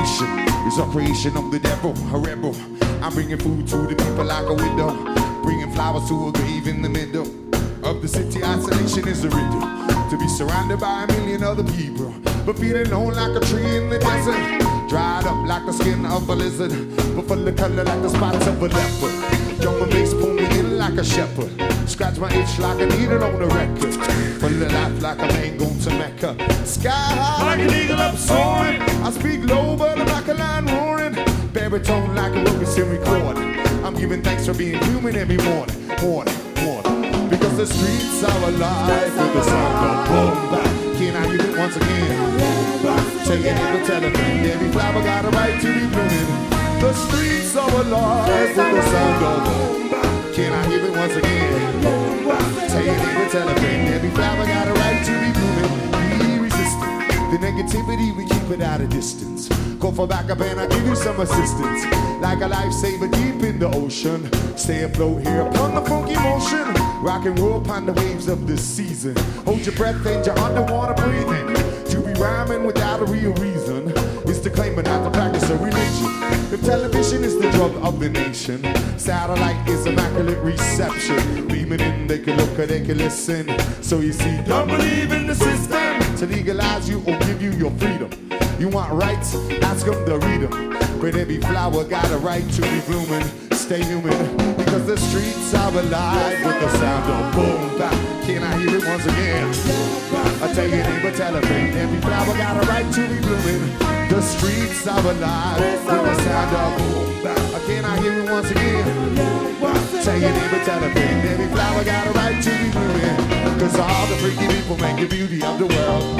nation is a creation of the devil, a rebel. I'm bringing food to the people like a window, bringing flowers to a grave in the middle of the city. Isolation is a riddle, to be surrounded by a million other people, but feeling alone like a tree in the desert, dried up like the skin of a lizard, but full of color like the spots of a leopard. Drum and bass pull me in like a shepherd, scratch my itch like a needle on a record, full of life like a man going to Mecca. Sky high like an eagle up soaring, I speak low but I'm like a lion roaring, baritone like a Wilkinson recording. I'm giving thanks for being human every morning, because the streets are alive with the sound of boom bap. Can I hear it once again? Boom bap. Tell your neighbor, tell a friend, every flower got a right to be blooming. The streets are alive with the sound of boom bap. Can I hear it once again? Boom bap. Tell your neighbor, tell a friend, every flower got a right to be blooming. Be resistant, the negativity we keep it at a distance. Go for backup and I'll give you some assistance, like a lifesaver deep in the ocean. Stay afloat here upon the funky motion, rock and roll upon the waves of this season. Hold your breath and you're underwater breathing. To be rhyming without a real reason is to claim but not to practice a religion. If television is the drug of the nation, satellite is immaculate reception. Beaming in, they can look or they can listen. So you see, don't believe in the system to legalize you or give you your freedom. You want rights? Ask them to read them. But every flower got a right to be blooming. Stay human, because the streets are alive with the sound of boom bap. Can I hear it once again? I tell your neighbor, tell a friend, every flower got a right to be blooming. The streets are alive with the sound of boom bap. Can I hear it once again? Tell your neighbor, tell a friend, every flower got a right to be blooming. Cause all the freaky people make the beauty of the world.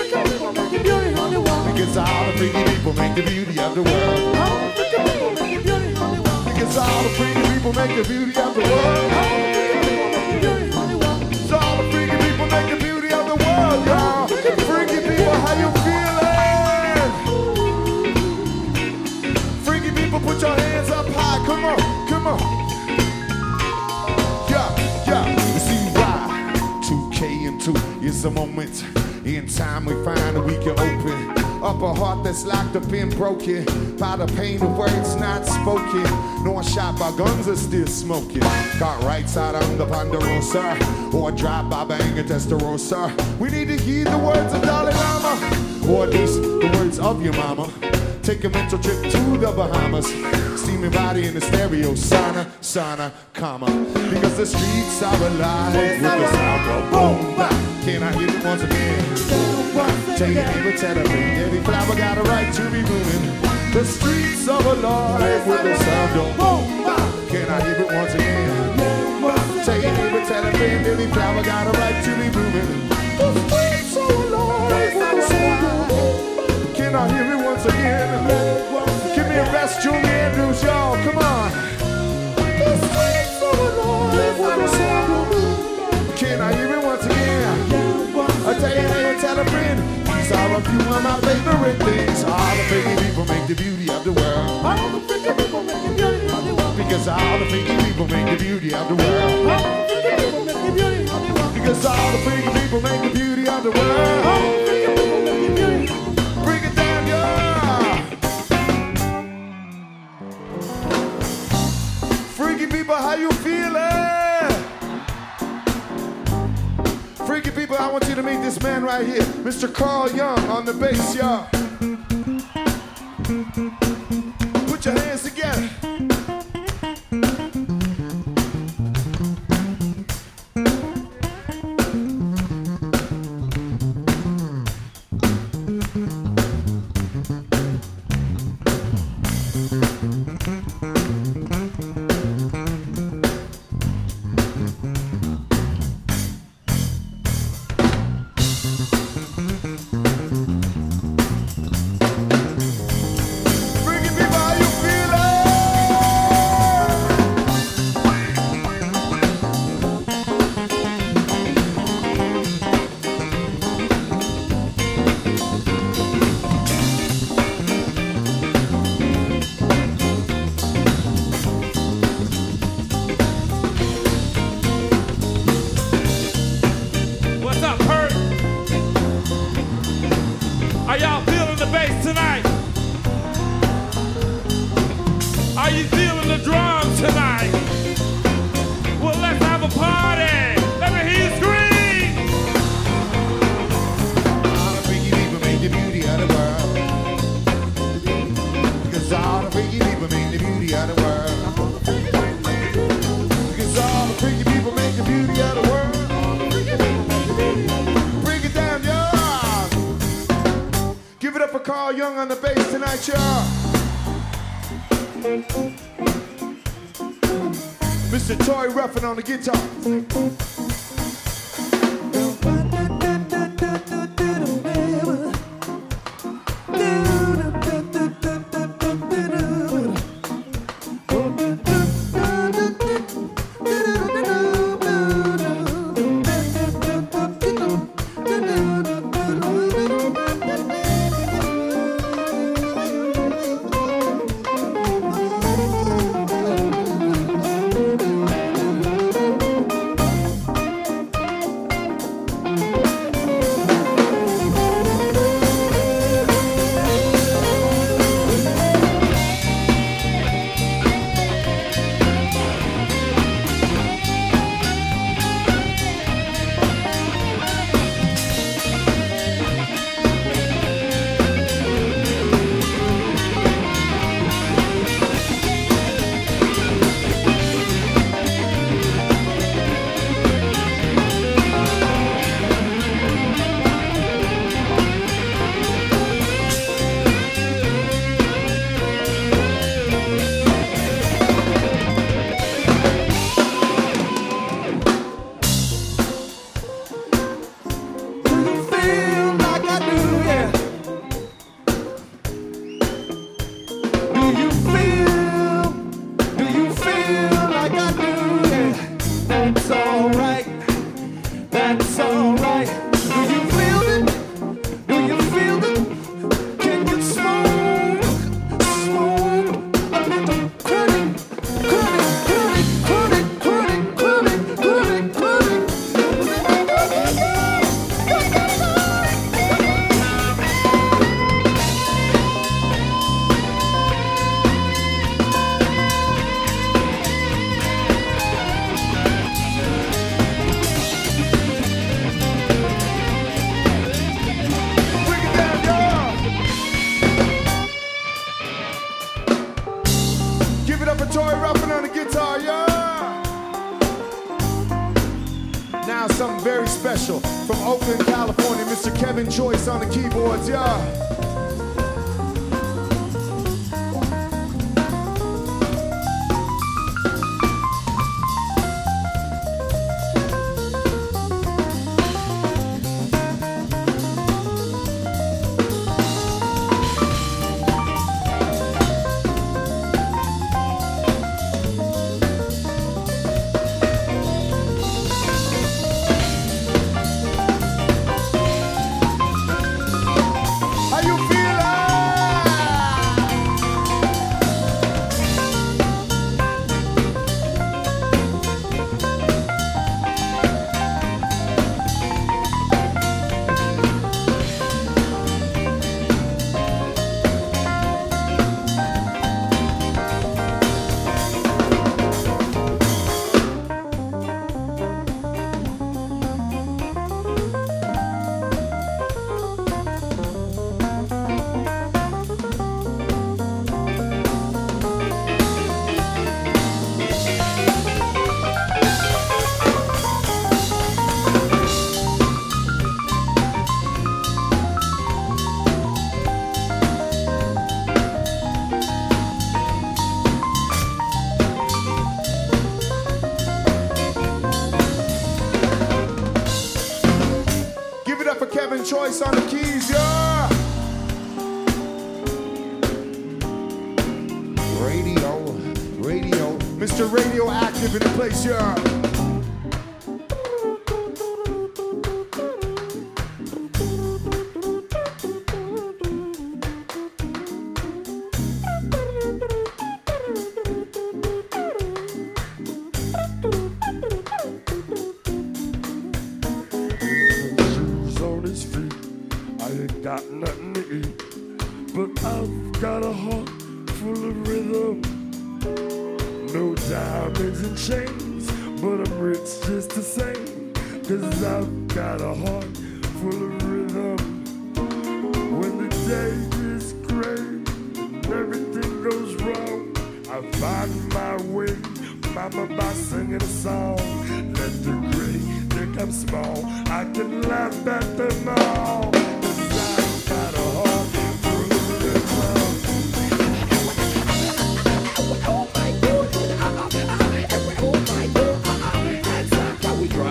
Because all the freaky people make the beauty of the world. Because all the freaky people make the beauty of the world. Because all the freaky people make the beauty of the world, y'all. Freaky people, how you feeling? Freaky people, put your hands up high. Come on, come on. Yeah. You see why 2K and 2 is a moment in time we find that we can open up a heart that's locked up and broken by the pain of words not spoken. No shot by guns are still smoking. Got right side on the Ponderosa, or drive by bang and Testarossa. We need to hear the words of Dalai Lama, or at least the words of your mama. Take a mental trip to the Bahamas, steaming body in the stereo, sauna, comma. Because the streets are alive with the sound of boom bap. Can I hear it once again? Tell your neighbor, tell a friend, every flower got a right to be blooming. The streets are alive with the sound of boom bap. Can I hear it once again? Tell your neighbor, tell a friend, every flower got a right to be blooming. The streets are alive with the sound of boom bap. Can I hear it once again? Give me a best Julie Andrews, y'all, come on. The streets are alive with the sound of boom bap. Can I hear it once again? I tell you, neighbor, tell a friend. These are a few of my favorite things. All the freaky people make the beauty of the world. All the freaky people make the beauty of the world. Because all the freaky people make the beauty of the world. All the freaky people make the beauty of the world. Because all the freaky people make the beauty of the world. All the freaky people make the beauty. Bring it down, y'all. Freaky people, how you feeling? Freaky people, I want you to meet this man right here, Mr. Carl Young on the bass, y'all. Put your hands together. tonight. Well, let's have a party. Let me hear you scream. All the freaky people make the beauty of the world. Because all the freaky people make the beauty of the world. Because all the freaky people make the beauty of the world. Break it down, y'all. Give it up for Carl Young on the bass tonight, y'all. Mr. Toy Ruffin on the guitar. Something very special from Oakland, California, Mr. Kevin Joyce on the keyboards, yeah. Choice on the keys, yeah. Radio, Mr. Radioactive in the place, yeah. Got nothing to eat, but I've got a heart full of rhythm. No diamonds and chains, but I'm rich just the same. 'Cause I've got a heart full of rhythm. When the day is gray and everything goes wrong, I find my way, mama, by singing a song. Let the gray think I'm small, I can laugh at them all. 'Cause I've got a heart full of rhythm. Oh my God, oh my God, that's how we drop.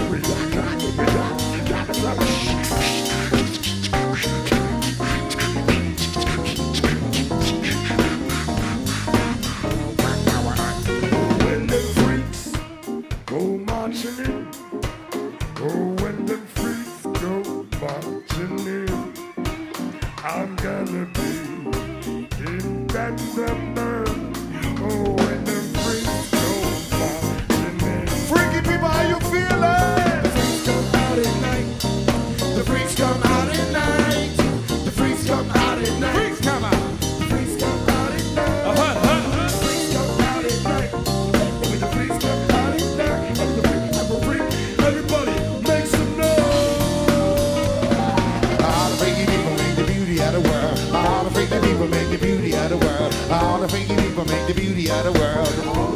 When the freaks go marching in, oh, when the freaks go marching in, I'm gonna be in that number. Oh, when the freaks go marching in. Freaky people, how you feeling? The freaks come out at night. The freaks come out at night. The freaks come out at night. Freaks come out. The freaks come out at night. Uh-huh, uh-huh. The freaks come out at night. When the freaks come out at night, I'm a freak. Everybody make some noise. All the freaky people make the beauty of the world. All the freaky people make the beauty of the world. All the freaky people make the beauty of the world.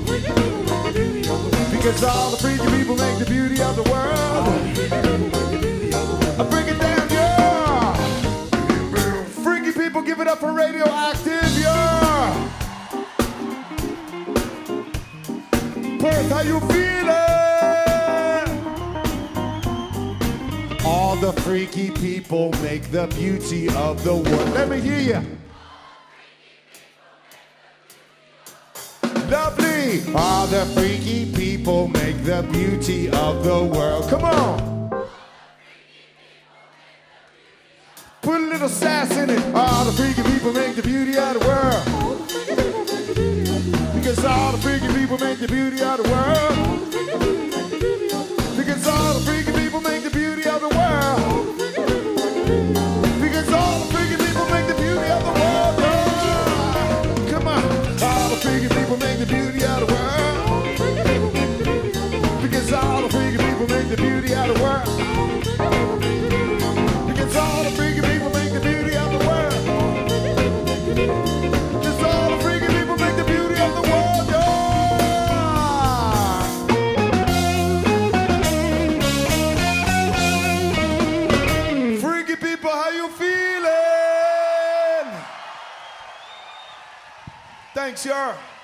Because all the freaky people make the beauty of the world. I bring it down, yeah. Freaky people, give it up for Radioactive, yeah. Perth, how you feeling? All the freaky people make the beauty of the world. Let me hear you. Lovely. All the freaky people make the beauty of the world. Come on. Put a little sass in it. All the freaky people make the beauty of the world. Because all the freaky people make the beauty of the world. Because all the freaky people make the beauty of the world. Because all the freaky people make the beauty of the world. Yeah. Come on. All the freaky people make the beauty of the world. Because all the freaky people make the beauty of the world. Because all the freaky people make the beauty of the world. Because all the freaky people make the beauty of the world. Yeah. Freaky people, how you feeling? Thanks, y'all.